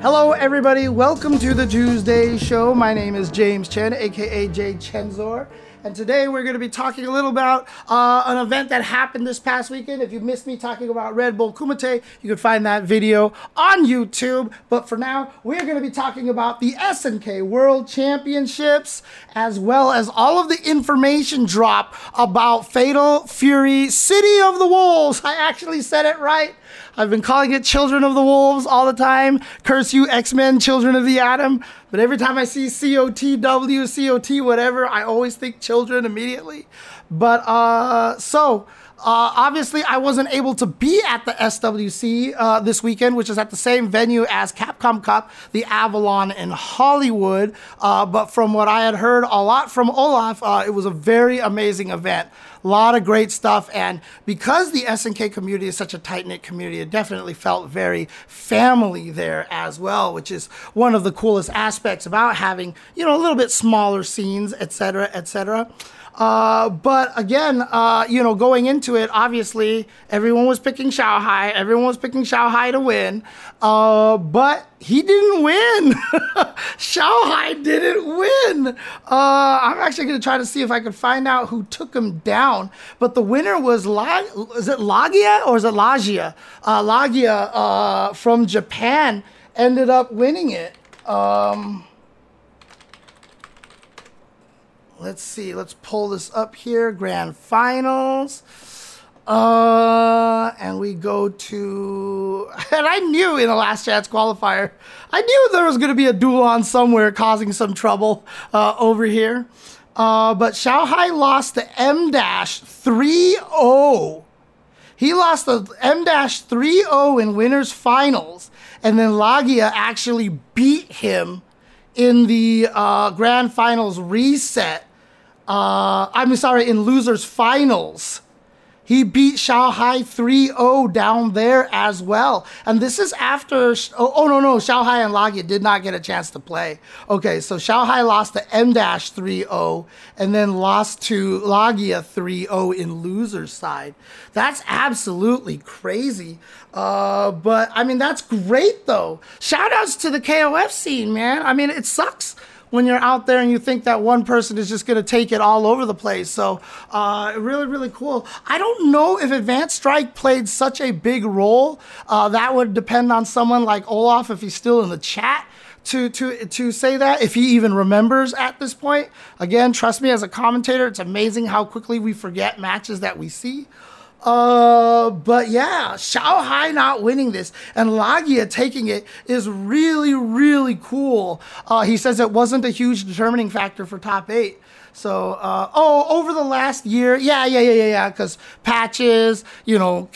Hello, everybody. Welcome to the Tuesday Show. My name is James Chen, aka Jay Chenzor. And today we're going to be talking a little about an event that happened this past weekend. If you missed me talking about Red Bull Kumite, you can find that video on YouTube. But for now, we're going to be talking about the SNK World Championships, as well as all of the information drop about Fatal Fury City of the Wolves. I actually said it right. I've been calling it Children of the Wolves all the time. Curse you, X-Men, Children of the Atom. But every time I see COTW, COT, whatever, I always think children immediately. But obviously I wasn't able to be at the SWC this weekend, which is at the same venue as Capcom Cup, the Avalon in Hollywood. But from what I had heard a lot from Olaf, it was a very amazing event. A lot of great stuff, and because the SNK community is such a tight-knit community, it definitely felt very family there as well, which is one of the coolest aspects about having, a little bit smaller scenes, etc., etc. But again, going into it, obviously, everyone was picking Xiaohai. Everyone was picking Xiaohai to win. But he didn't win. Xiaohai didn't win. I'm actually going to try to see if I can find out who took him down. But the winner was, is it Lagia or is it Lagia? Lagia from Japan ended up winning it. Let's see. Let's pull this up here. Grand Finals. And we go to... And I knew in the last chance qualifier, I knew there was going to be a Dulon somewhere causing some trouble over here. But Xiaohai lost the M-3-0. He lost the M-3-0 in winners finals. And then Lagia actually beat him in the grand finals reset. In losers finals. He beat Xiaohai 3-0 down there as well. And this is after... Xiaohai and Lagia did not get a chance to play. Okay, so Xiaohai lost the M-3-0 and then lost to Lagia 3-0 in losers side. That's absolutely crazy. But, that's great, though. Shout-outs to the KOF scene, man. It sucks when you're out there and you think that one person is just going to take it all over the place. So really, really cool. I don't know if Advanced Strike played such a big role. That would depend on someone like Olaf, if he's still in the chat, to say that, if he even remembers at this point. Again, trust me, as a commentator, it's amazing how quickly we forget matches that we see. But yeah, Xiaohai not winning this and Lagia taking it is really, really cool. He says it wasn't a huge determining factor for top 8. So, over the last year, yeah, because patches, Cronin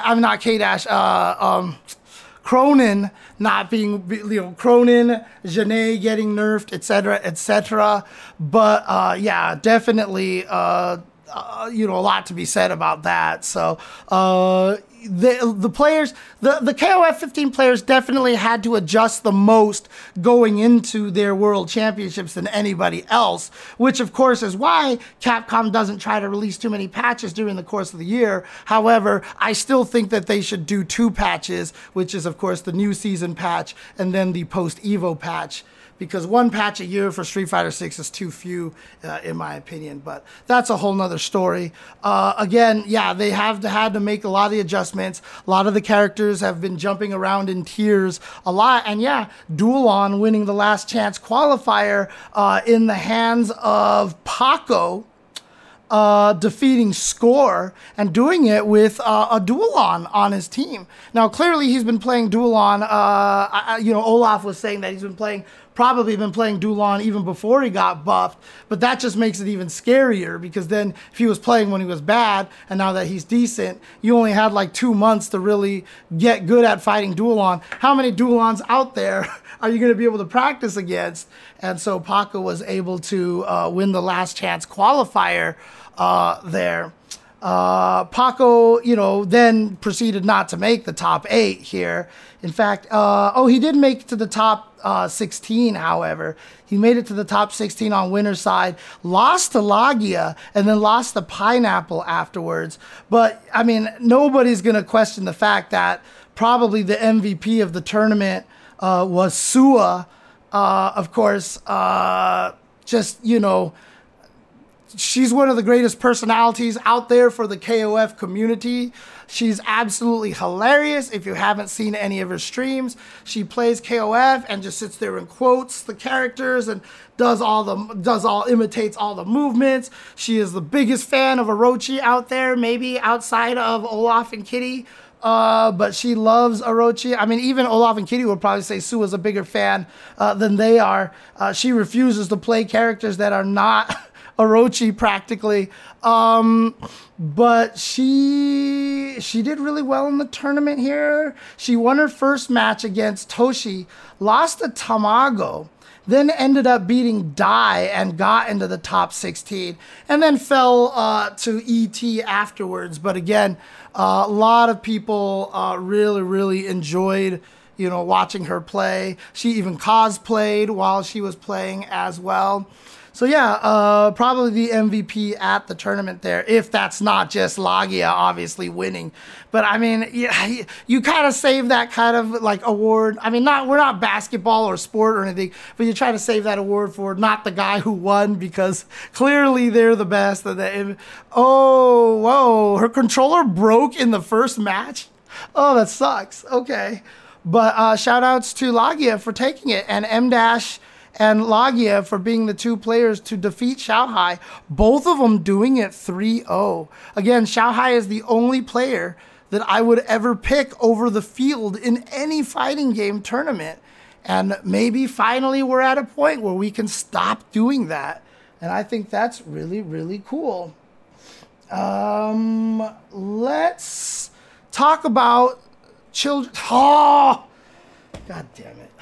not being, Cronin, Janae getting nerfed, etc. But, yeah, definitely, a lot to be said about that. So the players, the KOF 15 players definitely had to adjust the most going into their world championships than anybody else, which of course is why Capcom doesn't try to release too many patches during the course of the year. However, I still think that they should do 2 patches, which is of course the new season patch and then the post Evo patch. Because 1 patch a year for Street Fighter 6 is too few, in my opinion. But that's a whole nother story. Again, yeah, they have had to make a lot of the adjustments. A lot of the characters have been jumping around in tiers a lot. And yeah, Dulon winning the last chance qualifier in the hands of Paco. Defeating Score and doing it with a Dulon on his team. Now, clearly he's been playing Dulon. Olaf was saying that he's probably been playing Dulon even before he got buffed, but that just makes it even scarier because then if he was playing when he was bad and now that he's decent, you only had like 2 months to really get good at fighting Dulon. How many Dulons out there are you going to be able to practice against? And so Paco was able to win the last chance qualifier there. Paco, then proceeded not to make the top 8 here. In fact, he did make it to the top 16, however. He made it to the top 16 on winner's side, lost to Lagia, and then lost to Pineapple afterwards. But, nobody's going to question the fact that probably the MVP of the tournament was Sua. Of course, just, you know, she's one of the greatest personalities out there for the KOF community. She's absolutely hilarious. If you haven't seen any of her streams, she plays KOF and just sits there and quotes the characters and imitates all the movements. She is the biggest fan of Orochi out there, maybe outside of Olaf and Kitty. But she loves Orochi. I mean, even Olaf and Kitty would probably say Sua's a bigger fan than they are. She refuses to play characters that are not Orochi practically. But she did really well in the tournament here. She won her first match against Toshi, lost to Tamago, then ended up beating Dai and got into the top 16, and then fell to ET afterwards. But again, a lot of people really, really enjoyed, you know, watching her play. She even cosplayed while she was playing as well. So yeah, probably the MVP at the tournament there, if that's not just Lagia obviously winning. But I mean, yeah, you kind of save that kind of like award. I mean, we're not basketball or sport or anything, but you try to save that award for not the guy who won, because clearly they're the best. Oh, whoa, her controller broke in the first match. Oh, that sucks. Okay. But shout outs to Lagia for taking it, and M-Dash and Lagia for being the two players to defeat Xiaohai, both of them doing it 3-0. Again, Xiaohai is the only player that I would ever pick over the field in any fighting game tournament. And maybe finally we're at a point where we can stop doing that. And I think that's really, really cool. Let's talk about children. Oh, God damn it.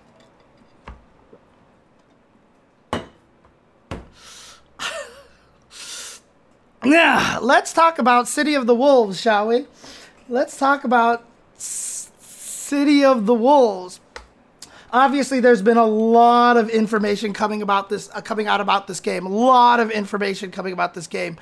Yeah, let's talk about City of the Wolves, shall we? Let's talk about City of the Wolves. Obviously, there's been a lot of information coming out about this game. A lot of information coming about this game.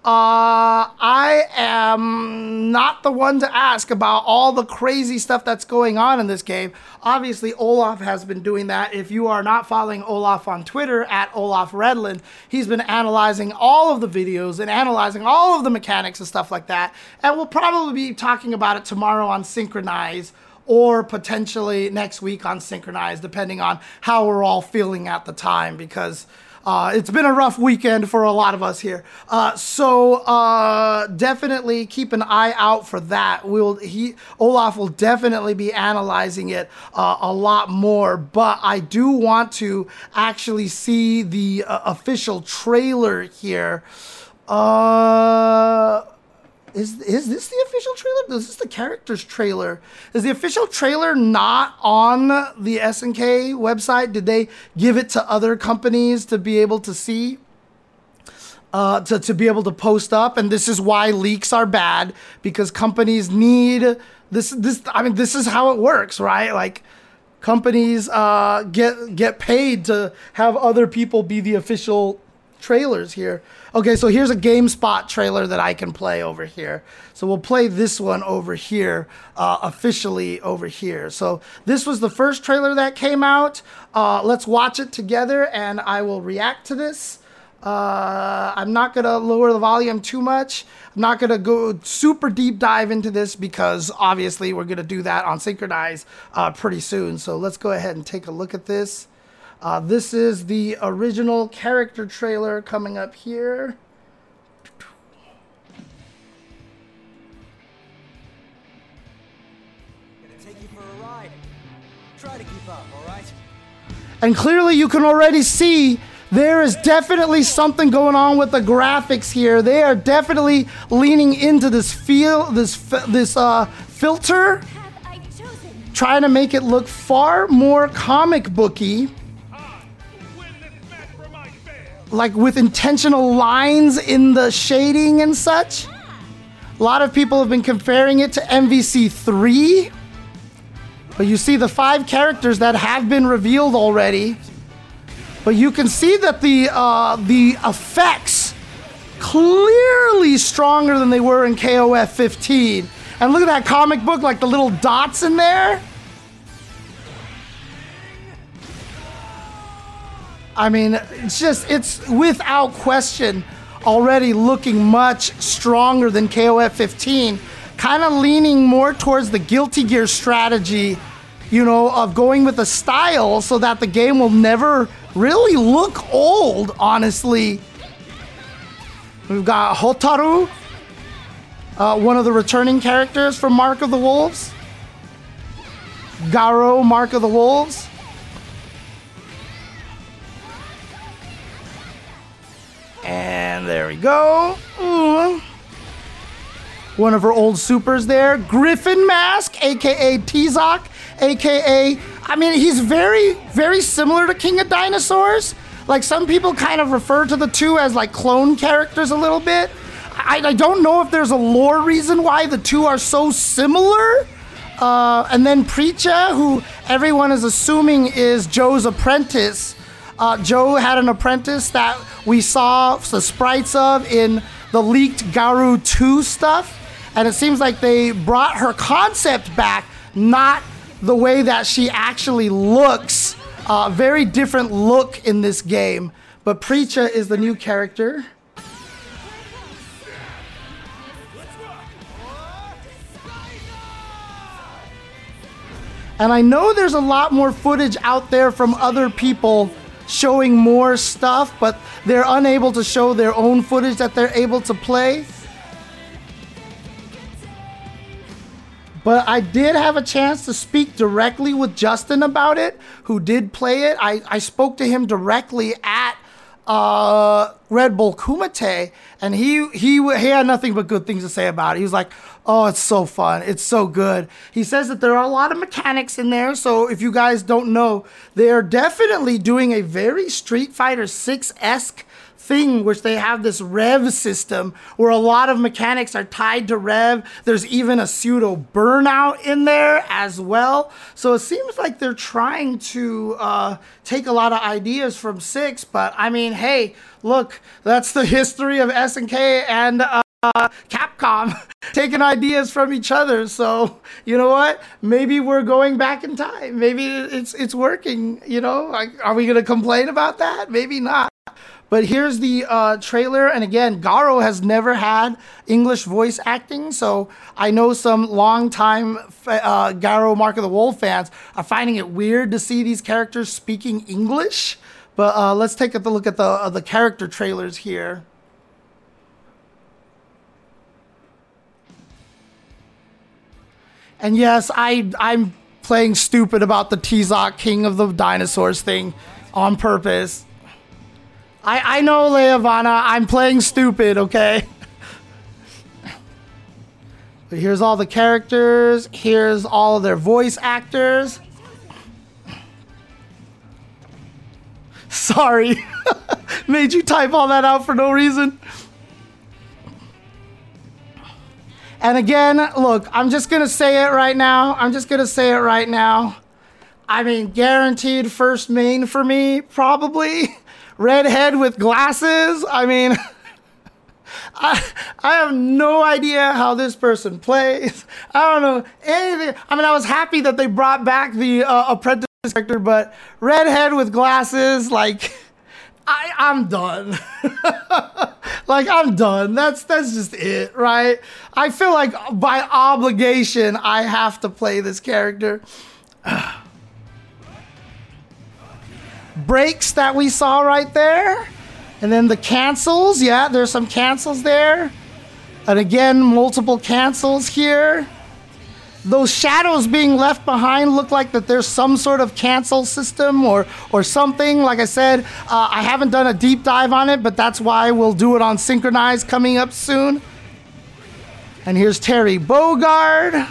I am not the one to ask about all the crazy stuff that's going on in this game. Obviously, Olaf has been doing that. If you are not following Olaf on Twitter, at Olaf Redland, he's been analyzing all of the videos and analyzing all of the mechanics and stuff like that. And we'll probably be talking about it tomorrow on Synchronize, or potentially next week on Synchronize, depending on how we're all feeling at the time, because it's been a rough weekend for a lot of us here. So definitely keep an eye out for that. Olaf will definitely be analyzing it a lot more, but I do want to actually see the official trailer here. Is this the official trailer? Is this the characters trailer? Is the official trailer not on the SNK website? Did they give it to other companies to be able to see? To be able to post up? And this is why leaks are bad, because companies need this. I mean, this is how it works, right? Like, companies get paid to have other people be the official trailers here. Okay, so here's a GameSpot trailer that I can play over here. So we'll play this one over here, officially over here. So this was the first trailer that came out. Let's watch it together and I will react to this. I'm not going to lower the volume too much. I'm not going to go super deep dive into this because obviously we're going to do that on Synchronize pretty soon. So let's go ahead and take a look at this. This is the original character trailer coming up here. Gonna take you for a ride. Try to keep up, all right? And clearly you can already see there is definitely something going on with the graphics here. They are definitely leaning into this filter, trying to make it look far more comic booky. Like with intentional lines in the shading and such. A lot of people have been comparing it to MVC 3. But you see the 5 characters that have been revealed already. But you can see that the effects clearly stronger than they were in KOF 15. And look at that comic book, like the little dots in there. I mean, it's without question already looking much stronger than KOF 15, kind of leaning more towards the Guilty Gear strategy, you know, of going with a style so that the game will never really look old, honestly. We've got Hotaru, one of the returning characters from Mark of the Wolves. Garo, Mark of the Wolves. And there we go. One of her old supers there. Griffin Mask, aka Tizok, aka, I mean, he's very, very similar to King of Dinosaurs. Like, some people kind of refer to the two as like clone characters a little bit. I don't know if there's a lore reason why the two are so similar. And then Preacha, who everyone is assuming is Joe's apprentice. Joe had an apprentice that we saw the sprites of in the leaked Garu 2 stuff. And it seems like they brought her concept back, not the way that she actually looks. Very different look in this game. But Preacha is the new character. And I know there's a lot more footage out there from other people showing more stuff, but they're unable to show their own footage that they're able to play. But I did have a chance to speak directly with Justin about it, who did play it. I spoke to him directly at Red Bull Kumite, and he had nothing but good things to say about it. He was like, oh, it's so fun. It's so good. He says that there are a lot of mechanics in there. So if you guys don't know, they are definitely doing a very Street Fighter 6-esque thing, which they have this rev system where a lot of mechanics are tied to rev. There's even a pseudo burnout in there as well. So it seems like they're trying to take a lot of ideas from 6. But I mean, hey, look, that's the history of SNK and Capcom taking ideas from each other. So you know what? Maybe we're going back in time. Maybe it's working. You know, like, are we gonna complain about that? Maybe not. But here's the trailer, and again, Garo has never had English voice acting, so I know some longtime Garo Mark of the Wolf fans are finding it weird to see these characters speaking English. But let's take a look at the character trailers here. And yes, I'm playing stupid about the Tizok King of the Dinosaurs thing on purpose. I know, Leavana, I'm playing stupid, okay? But here's all the characters. Here's all of their voice actors. Sorry. Made you type all that out for no reason. And again, look, I'm just going to say it right now. I mean, guaranteed first main for me, probably. Redhead with glasses. I mean, I have no idea how this person plays. I don't know anything. I mean, I was happy that they brought back the apprentice character, but redhead with glasses, like, I'm done. Like, I'm done. That's just it, right? I feel like by obligation, I have to play this character. Breaks that we saw right there. And then the cancels. Yeah, there's some cancels there. And again, multiple cancels here. Those shadows being left behind look like that there's some sort of cancel system or something. Like I said, I haven't done a deep dive on it, but that's why we'll do it on Synchronized coming up soon. And here's Terry Bogard.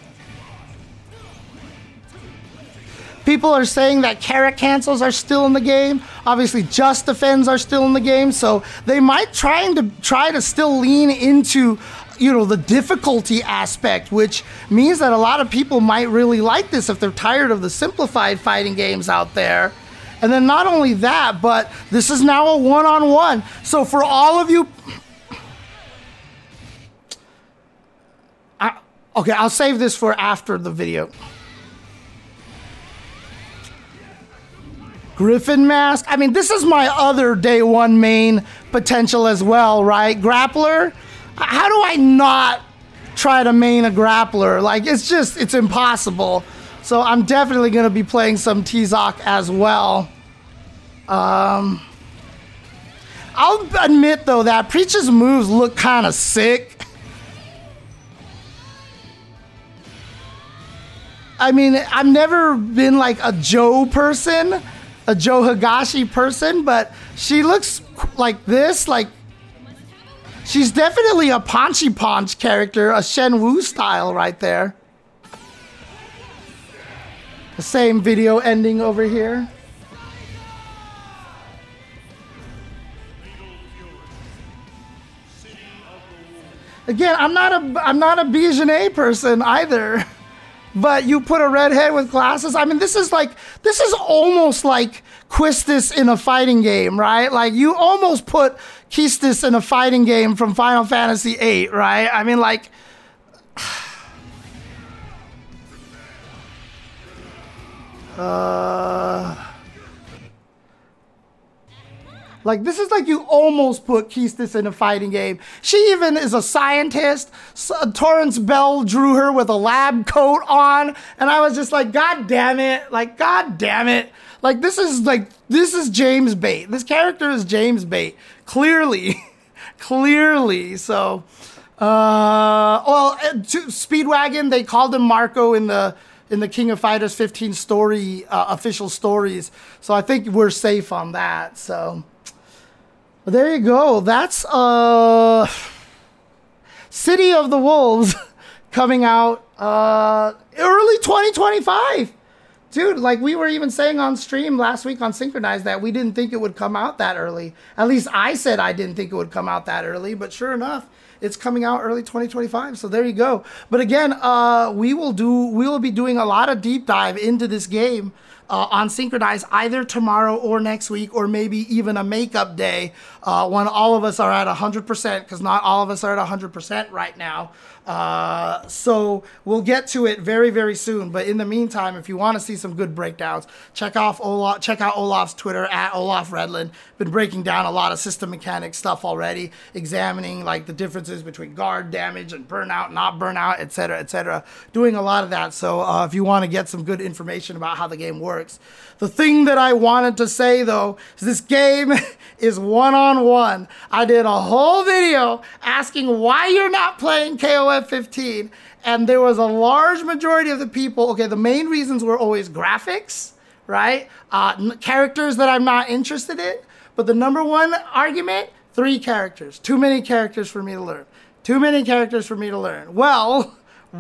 People are saying that carrot cancels are still in the game. Obviously, Just Defends are still in the game, so they might try to still lean into, you know, the difficulty aspect, which means that a lot of people might really like this if they're tired of the simplified fighting games out there. And then not only that, but this is now a one-on-one. So for all of you, okay, I'll save this for after the video. Griffin Mask. I mean, this is my other day one main potential as well, right? Grappler. How do I not try to main a grappler? Like, it's impossible. So I'm definitely going to be playing some T-Zoc as well. I'll admit, though, that Preach's moves look kind of sick. I mean, I've never been like a Joe person, a Joe Higashi person, but she looks like this. Like, she's definitely a Panchy Ponch character, a Shenwu style right there. The same video ending over here. Again, I'm not a Bijanet person either. But you put a redhead with glasses. I mean, this is almost like Quistis in a fighting game, right? Like, you almost put Quistis in a fighting game from Final Fantasy VIII, right? I mean, like, like, this is like you almost put Quistis in a fighting game. She even is a scientist. Torrance Bell drew her with a lab coat on. And I was just like, God damn it. Like, God damn it. Like, this is James Bait. This character is James Bait. Clearly. Clearly. So, Speedwagon, they called him Marco in the King of Fighters 15 story, official stories. So I think we're safe on that. So there you go. That's City of the Wolves coming out early 2025. Dude, like we were even saying on stream last week on Synchronized that we didn't think it would come out that early. At least I said I didn't think it would come out that early, but sure enough, it's coming out early 2025. So there you go. But again, we will be doing a lot of deep dive into this game on Synchronized either tomorrow or next week, or maybe even a makeup day when all of us are at 100%, because not all of us are at 100% right now. So we'll get to it very, very soon. But in the meantime, if you want to see some good breakdowns, check out Olaf's Twitter at Olaf Redland. Been breaking down a lot of system mechanic stuff already, examining like the differences between guard damage and burnout, not burnout, etc., etc. Doing a lot of that. So if you want to get some good information about how the game works. The thing that I wanted to say though is this game is one-on-one. I did a whole video asking why you're not playing KOF 15, and there was a large majority of the people. Okay, the main reasons were always graphics, right? Characters that I'm not interested in. But the number one argument, 3 characters. Too many characters for me to learn. Too many characters for me to learn. Well,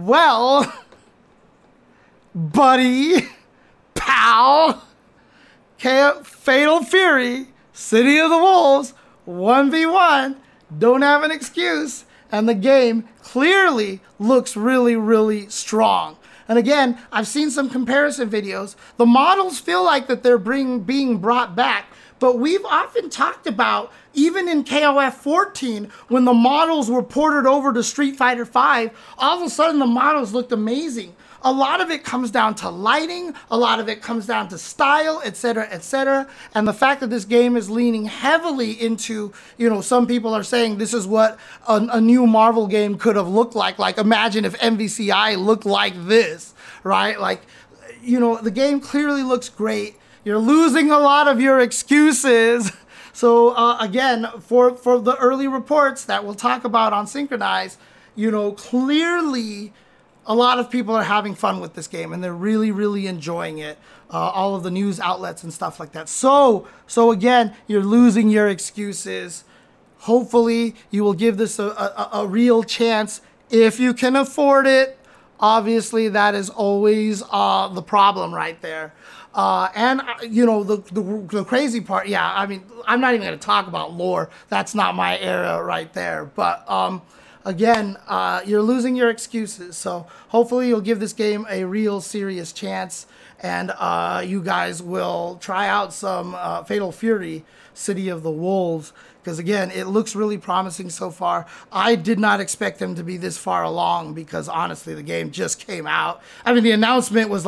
buddy, pal, Fatal Fury, City of the Wolves, 1v1, don't have an excuse. And the game clearly looks really, really strong. And again, I've seen some comparison videos. The models feel like that they're being brought back. But we've often talked about, even in KOF 14, when the models were ported over to Street Fighter V, all of a sudden the models looked amazing. A lot of it comes down to lighting, a lot of it comes down to style, etc., etc. And the fact that this game is leaning heavily into, some people are saying this is what a new Marvel game could have looked like. Like, imagine if MVCI looked like this, right? Like, the game clearly looks great. You're losing a lot of your excuses. So again, for the early reports that we'll talk about on Synchronized, clearly a lot of people are having fun with this game and they're really, really enjoying it. All of the news outlets and stuff like that. So again, you're losing your excuses. Hopefully you will give this a real chance if you can afford it. Obviously, that is always the problem right there. And the crazy part, yeah, I mean, I'm not even going to talk about lore. That's not my era right there. But again, you're losing your excuses. So hopefully you'll give this game a real serious chance, and you guys will try out some Fatal Fury, City of the Wolves, because again, it looks really promising so far. I did not expect them to be this far along, because honestly, the game just came out. I mean, the announcement was like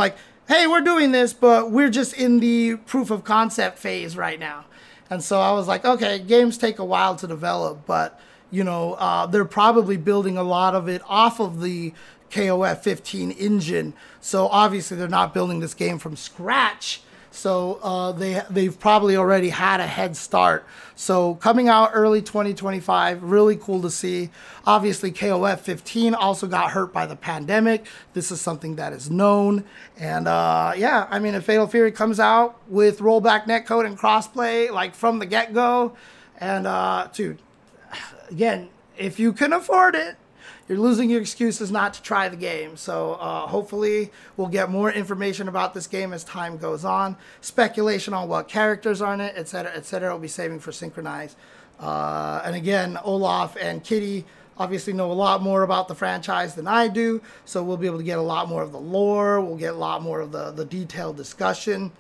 hey, we're doing this, but we're just in the proof of concept phase right now. And so I was like, okay, games take a while to develop, but they're probably building a lot of it off of the KOF 15 engine. So obviously they're not building this game from scratch. So they've probably already had a head start. So coming out early 2025, really cool to see. Obviously, KOF 15 also got hurt by the pandemic. This is something that is known. And if Fatal Fury comes out with rollback netcode and crossplay like from the get-go, and dude, again, if you can afford it, you're losing your excuses not to try the game. So hopefully we'll get more information about this game as time goes on. Speculation on what characters are in it, etc. will be saving for Synchronize. And again, Olaf and Kitty obviously know a lot more about the franchise than I do. So we'll be able to get a lot more of the lore. We'll get a lot more of the detailed discussion.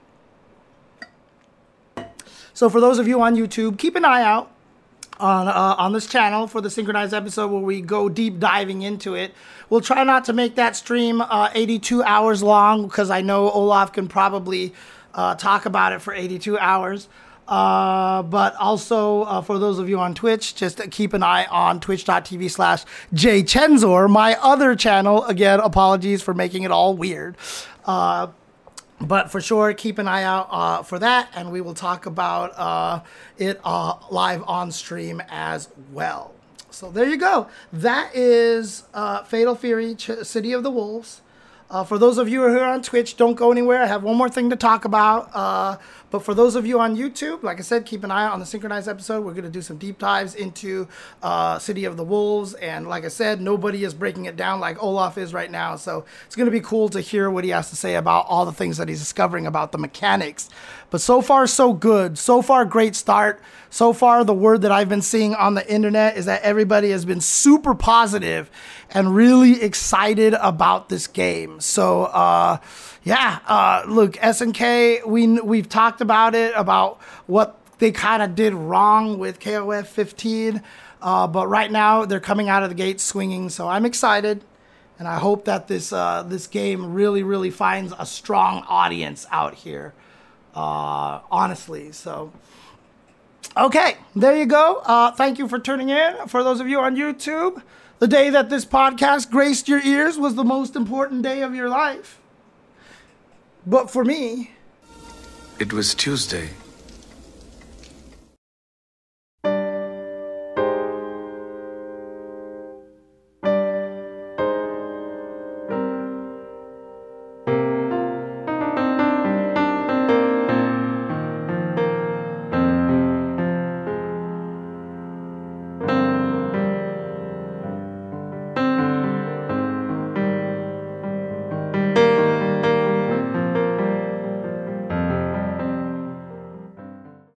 So for those of you on YouTube, keep an eye out on this channel for the Synchronized episode where we go deep diving into it. We'll try not to make that stream 82 hours long because I know Olaf can probably talk about it for 82 hours. But also for those of you on Twitch, just keep an eye on twitch.tv/jchenzor, my other channel. Again, apologies for making it all weird. But for sure, keep an eye out for that, and we will talk about it live on stream as well. So there you go. That is Fatal Fury, City of the Wolves. For those of you who are on Twitch, don't go anywhere. I have one more thing to talk about. But for those of you on YouTube, like I said, keep an eye out on the Synchronized episode. We're going to do some deep dives into City of the Wolves. And like I said, nobody is breaking it down like Olaf is right now. So it's going to be cool to hear what he has to say about all the things that he's discovering about the mechanics. But so far, so good. So far, great start. So far, the word that I've been seeing on the internet is that everybody has been super positive and really excited about this game. So, look, SNK, we've talked about it, about what they kind of did wrong with KOF 15. But right now, they're coming out of the gate swinging. So I'm excited. And I hope that this game really, really finds a strong audience out here. Honestly. So, okay, there you go. Thank you for tuning in. For those of you on YouTube, the day that this podcast graced your ears was the most important day of your life. But for me, it was Tuesday.